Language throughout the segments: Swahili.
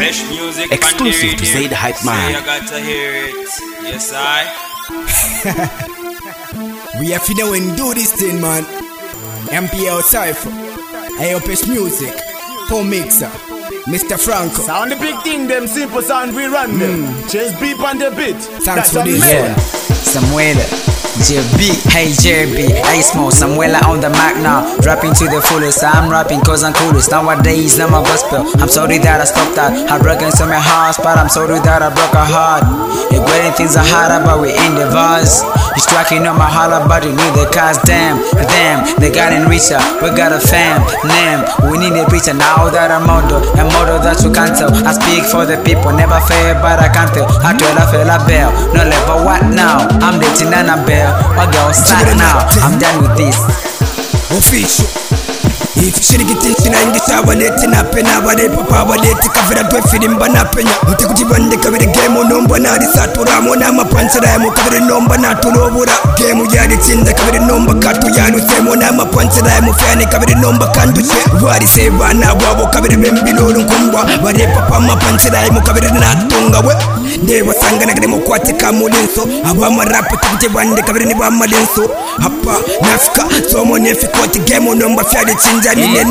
Fresh music exclusive to Say the Hype Man. I got to hear it. Yes, I. We have to know and do this thing, man. MPL Cypher, AOPS Music, Paul Mixer, Mr. Franco. Sound the big thing, them simple sound we run them. Just beep on the beat. Thanks for this one. Samuela, JB, hey JB, hey small Samuela on the mic now. Rapping to the fullest, I'm rapping cause I'm coolest. Nowadays, I'm a gospel. I'm sorry that I stopped that. Hard working to my house, but I'm sorry that I broke a heart. You're getting things are harder, but we in the buzz. You're striking on my holler, but you need the cars. Damn, they getting richer. We got a fam, name. We need a preacher now that I'm a model that you can't tell. I speak for the people, never fail, but I can't tell. I told I fell a bell, no level, what now? I'm dating Annabelle, my girl, start now. I'm done with this. Official. If you should get in and get our letting up and our papa, our let cover up with him banapena. You take one the cover the game on number now. The Satura Monama Pansaram, cover the number not to know what game we had it in the cover the number cut to Yanu Semonama Pansaram, Fanny cover the number can't do shit. What is a one now? Cover the Membino Kumba, but the papa Pansaram cover the Natunga. They were sangana Democratica Molinso, Abama Rapa to the one the cover the Bamalinso, Hapa Nafka, someone if you caught the game on number Fiat Chinja.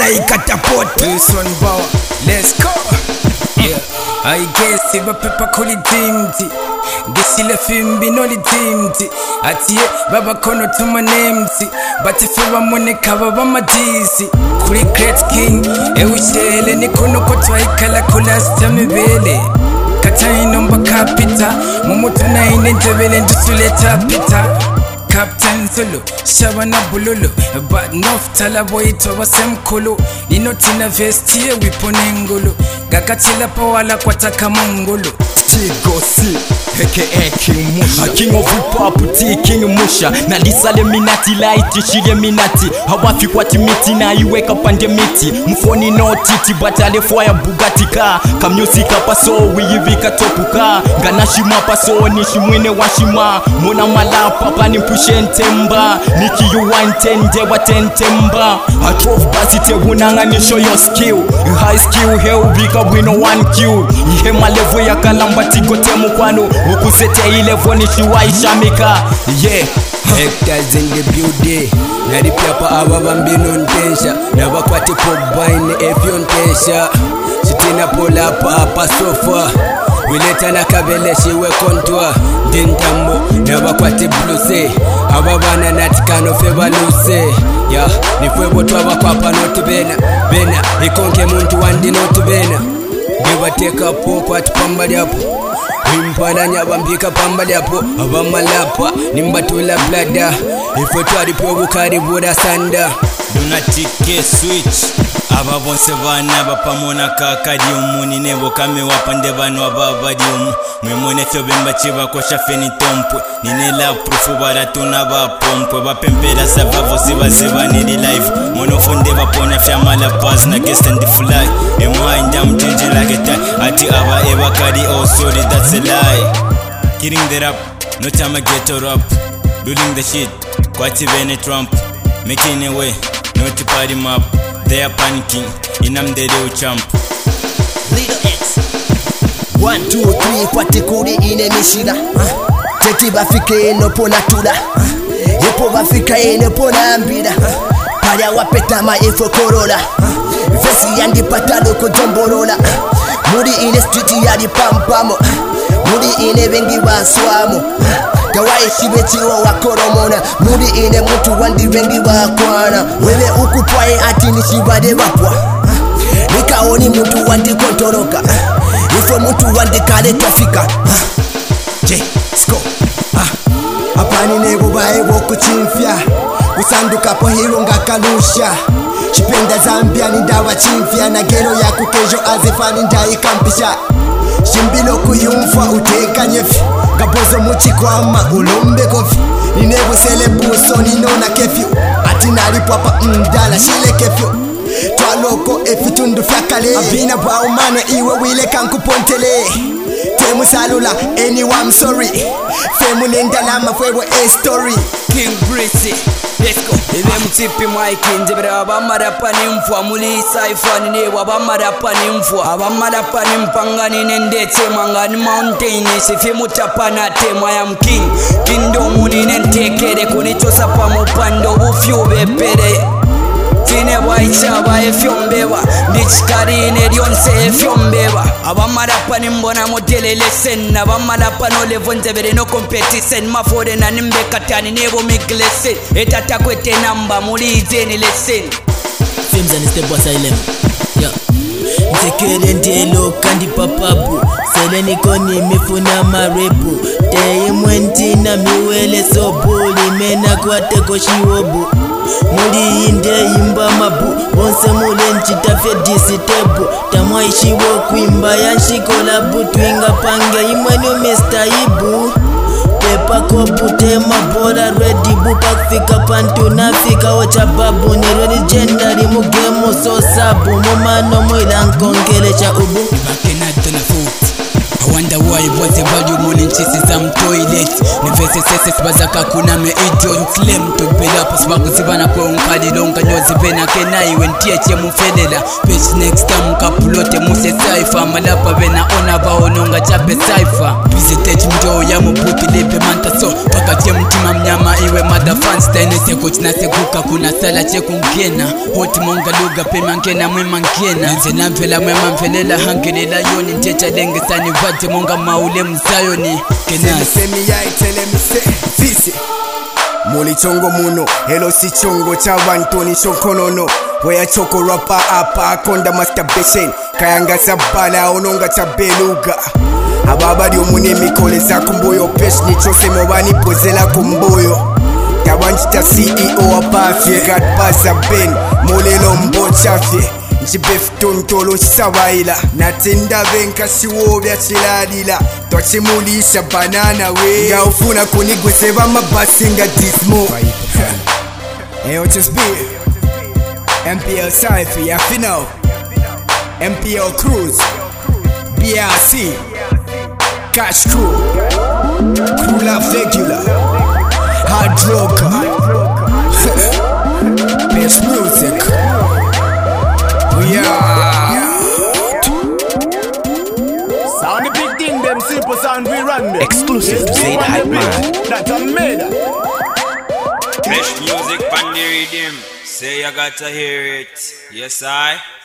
This one power, let's go. Yeah, I guess if a pepper call it dimmed. Guess he left him be no dimmed. At ye, Baba Kono to my name. But if you want money, cover my dizzy. Kuri great king, a wish any kono kotwa ikala kulas tami vele. Katai number capita, Momotuna in interval and Dusuleta Pita. Captain Zulu, Shabana Bululu, but North Talaboy to a same kolo. Ninotina vestia, we ponengolo. Gakachila Pawala Kwataka Mongolo. Go see, aka King Musha, King of Hip Hop, King Musha. Na lisale minati light, shile minati. Hawafi kwa timiti na you wake up and the miti. Mfoni no titi, but ale fire Bugatti car. Ka music paso, we yivika topuka. Ganashima paso, nishimwene washima. Mona mala papa ni pushentemba. Niki you want 10, dewa 10 temba. I drove basite unanga ni show your skill. High skill, hell vika wino 1 kill. Ihe malevo ya kalamba tigote mukwano. Ukusete ile voni shiwaishamika. Yeah. Hectors in the building. Nari piapa ababambino ntensha. Nabakwati Pogba efyon tensha. Sitina pola pa sofa. Wileta na kabele shiwe kontwa. Dintambo nabakwati bluse. Ababana natikano feva luse. Ya nifwebo twaba kwapa noti bena. Bena ikonke muntu wandi noti bena. Debateka po kwati pambali hapo. Impalanya bambika pambali hapo. Abamalapa nimbatula blada. Ifo twali pyo bukari buda sanda. Lunatike switch. Aba bonse bana bapamona kakadi umuni nebo kame wapande bano ababadi mwemone fyo bemba chiba ko shafeni tompo nine la proof baratuna ba pompo bapempera savavo siba ni live monofonde bapona fyamala pass na guest and the fly emo indam change like a ati aba eba kadi oh sorry that's a lie. Killing the rap no time I get her up doing the shit kwati bene Trump making a way no to party map. They are panicking, in I'm the real champ. Little X 1, 2, 3, kwatikuri ine mishida. Teki bafike eno pona tula. Epo bafika eno pona ambida. Paya wapetama efo korola. Vesi yandi patalo kujomborola. Muri ine street yadi pampamo. Muri ine vengi waswamo. Kawai shibechiwa wakoromona. Muri ine mutu wandi vengi wakwana. Wewe ukutwae ati nishibade wapwa. Nikaoni mutu wandi kontoroka. Ifo mutu wandi kale tofika. Sko apani nebo bae woko chimfya. Kusanduka po hiro ngakalusha. Chipenda Zambia ni dawa chimfya. Na gero ya kukejo azifani ndai kampisha. Shimbilo kuyumfa uteka nyefi. Gabozo muchikwama ulombe kofi. Ninebo sele buso ninona kefyo. Ati nalipwapa mdala shile kefyo. Twaloko efitundu fyakale. Abina ba umana iwe wile kankupontele. Temu salula anyway I'm sorry. Femu nendalama fwewe a story. King Brissy let's go. Ibe mtipi mwaiki bere abamarapa ni mfwa muli saifa nine wabamarapa ni mfwa abamarapa ni mpanga nine ndete mangani mountain sifi mutapana tema ya mking kingdom nine ntekere kunichosa pa mupando ufyu bepere tine waicha ba efyombewa ndichikarine lyonse efyombewa abamarapa ni mbona modele lesen abamarapa no levonze bere no competition mafore na nimbekatani nebo miglesen etata kwete namba mulizeni lesen films and step asylum yeah mtekere ndelo kandi papapu seleni koni mifuna marepu teye mwentina miwele sobuli mena kwateko shiwobu muli inde imba mabu bonse mule nchitafye disitebu tamwaishiwo kwimba yanshikola butwinga pange imwenyo Mr. Ibu pepa kopu tema bora ready bupa fika pantu nafika wachababu ni legendary mugemu so sabu mumano mwila nkongele cha ubu Bakenata na foot I wonder why was the value money chases some toilet Nivese seses bazaka kuna me idiot claim to build up Swaku zibana kwa unkadi longa nyozi bena kenai when THM mufelela Page next time kapulote muse saifa Malapa bena ona bao nonga chape saifa Visitate mjo ya mubuki lipe manta so Pakatia mtima mnyama iwe mother fans Taine seko china sekuka kuna sala cheku mkena Hoti monga luga pema nkena mwema nkena Nze namfela mwema mfelela hangelela yoni Ntecha lenge sani vate monga maule mzayoni Kenasi Semi ya itele mise Visi Muli chongo muno Elo si chongo cha wantoni shokonono Wea choko rapa apa akonda masturbation Kayanga sabala ononga cha beluga Ababadi omune mikole za kumboyo Pesh ni chose mwani pozela kumboyo Tawanchita CEO apafye Gat pasa ben Molelo mbo chafye Njibef tontolo chisawaila Natinda venka siwobya chilalila Twachimulisha banana we Nga ufuna kunigweseba mabasinga dismo HSB MPL Cypher ya final MPL Cruise BRC Cash Crew Crew Love Regular Hard Rocker Best Music Sound the big thing, them simple sound we run them. Exclusive to Say the Hype Man. That's a made. Fresh music pan the rhythm. Say you gotta hear it. Yes, I.